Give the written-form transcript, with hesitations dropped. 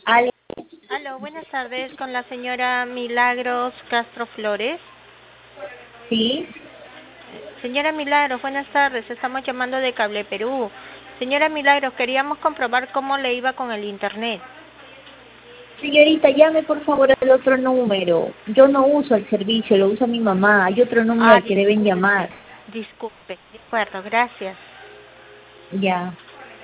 Ale, Aló, buenas tardes con la señora Milagros Castro Flores. sí. Señora Milagros, buenas tardes. Estamos llamando de Cable Perú. Señora Milagros, queríamos comprobar cómo le iba con el internet. Señorita, llame por favor al otro número. Yo no uso el servicio, lo usa mi mamá. Hay otro número Ah, al que deben llamar. disculpe. De acuerdo, gracias. Ya.